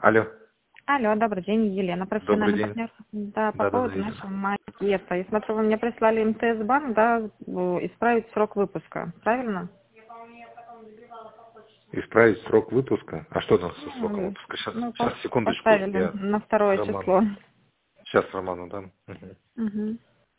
Алло. Алло, добрый день, Елена, Добрый профессиональный день. партнер. Да, по Да-да-да, поводу видел. нашего макета. Я смотрю, вы мне прислали МТС-банк, да, исправить срок выпуска, правильно? Исправить срок выпуска. А что там со сроком Ну, выпуска? Сейчас, ну, сейчас, секундочку. поставили Я на второе Роману. число. Сейчас Роману дам. Мгм. Мгм.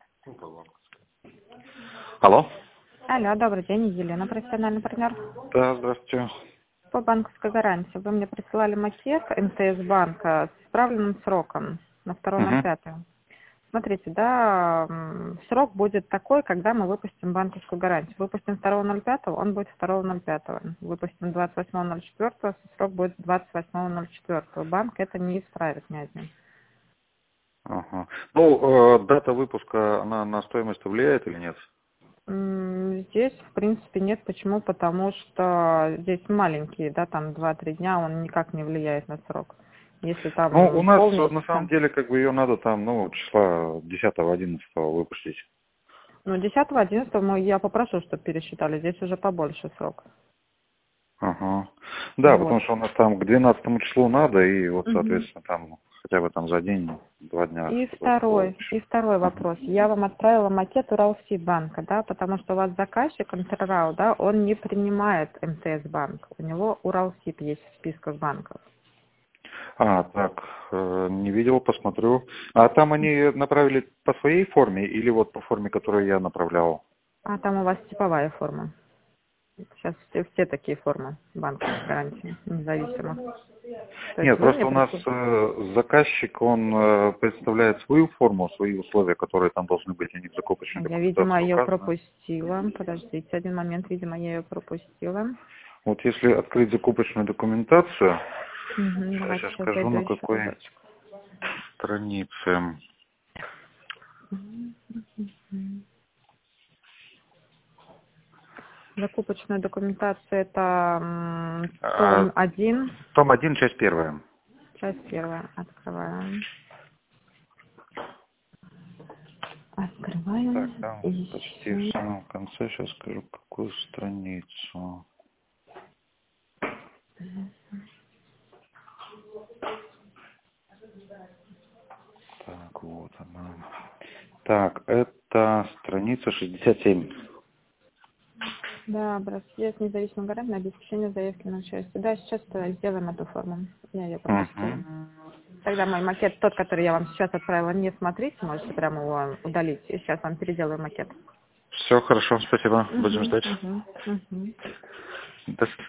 Алло. Алло, добрый день, Елена, профессиональный партнер. Да, здравствуйте. По банковской гарантии. Вы мне присылали макет МТС-банка с исправленным сроком на Угу. 2.05. Смотрите, да, срок будет такой, когда мы выпустим банковскую гарантию. Выпустим 2.05, он будет 2.05. Выпустим 28.04, срок будет 28.04. Банк это не исправит ни один. Ага. Ну, дата выпуска, она на стоимость влияет или нет? Здесь, в принципе, нет. Почему? Потому что здесь маленькие, да, там 2-3 дня, он никак не влияет на срок. Если Ну, у там нас на самом полмесяца, деле как бы ее надо там, ну, числа 10-11 выпустить. ну, 10-11 я попрошу, чтобы пересчитали. Здесь уже побольше срок. Ага. Да, Вот. потому что у нас там к 12 числу надо, и вот, Мгм. соответственно, там хотя бы там за день, 2 дня, И чтобы это было. второй Ага. вопрос. Я вам отправила макет Уралсибанка, да, потому что у вас заказчик Интеррау, да, он не принимает МТС банк. У него Уралсиб есть в списках банков. Так, не видел, посмотрю. А там они направили по своей форме или вот по форме, которую я направлял? А там у вас типовая форма. Сейчас все такие формы банковской гарантии, независимо. То есть Нет, вы мне просто у нас пришли. заказчик, он представляет свою форму, свои условия, которые там должны быть, они в закупочной Я, видимо, документации ее указаны. пропустила. Подождите один момент, видимо, я ее пропустила. Вот если открыть закупочную документацию, Угу, давайте сейчас сейчас скажу, зайду на еще какой разочек. странице. Закупочная документация это А, том 1, Том 1, часть первая. часть первая. Открываем. Так, Открываем. там почти в Ищем. самом конце, сейчас скажу, какую страницу. Так, вот она. Так, это страница 67. Да, образец независимого гаранта на обеспечение заявки на участие. Да, сейчас сделаем эту форму. Я ее пропустила. Угу. Тогда мой макет, тот, который я вам сейчас отправила, не смотрите, можете прямо его удалить. И сейчас вам переделаю макет. Все хорошо, спасибо. Будем Угу, ждать. угу, угу. До